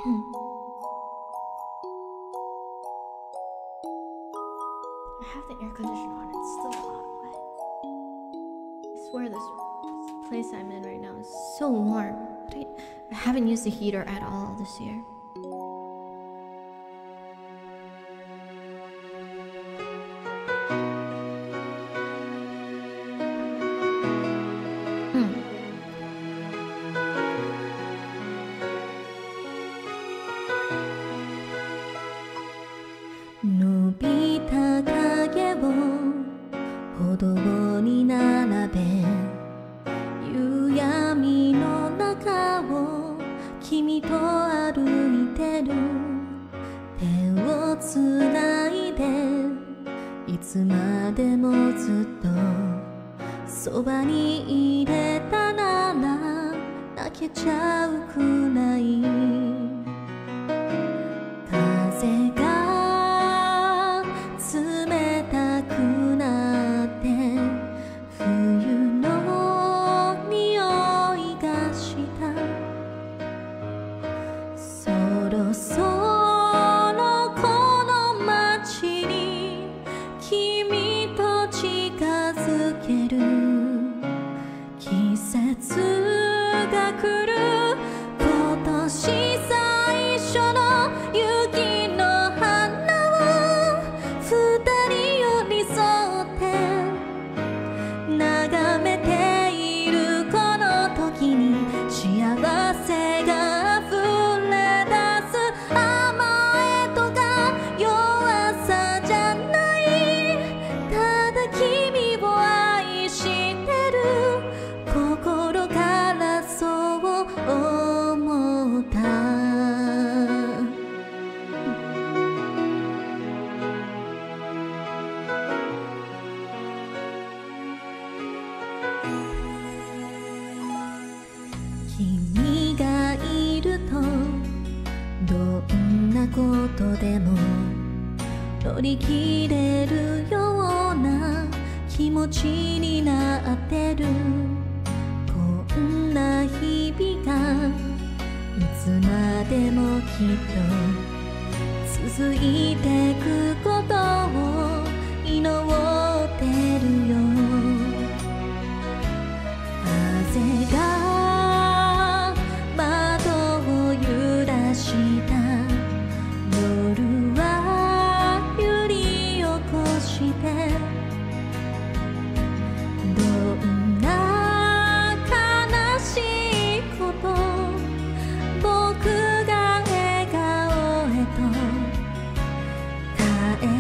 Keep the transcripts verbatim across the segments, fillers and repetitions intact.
I have the air conditioner on, it's still hot. What? I swear this place I'm in right now is so warm. But I, I haven't used the heater at all this year. 伸びた影を歩道に並べ、夕闇の中を君と歩いてる。手をつないでいつまでもずっとそばにいれたなら泣けちゃうくらい。風が冷たくなって冬の匂いがした。そろそろこの街に君と近づける。季節が来る。今年最初の雪の花を二人寄り添って眺めている。この時に幸せが溢れ出す。甘えとか弱さじゃない。ただ君を愛してる。心からそう思った。君がいるとどんなことでも乗り切れるような気持ちになってる。こんな日々がいつまでもきっと続いてくことを祈ってるよ。風が窓を揺らした夜は揺り起こして、どんな悲しいこと僕が笑顔へと変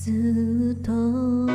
ずっと